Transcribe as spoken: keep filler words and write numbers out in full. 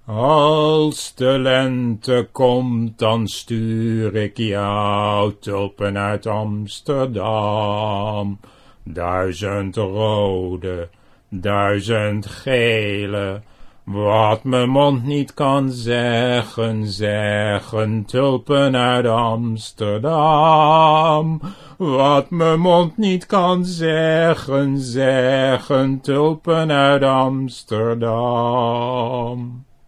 Als de lente komt, dan stuur ik jou tulpen uit Amsterdam. Duizend rode, duizend gele, wat mijn mond niet kan zeggen, zeggen tulpen uit Amsterdam. Wat mijn mond niet kan zeggen, zeggen tulpen uit Amsterdam.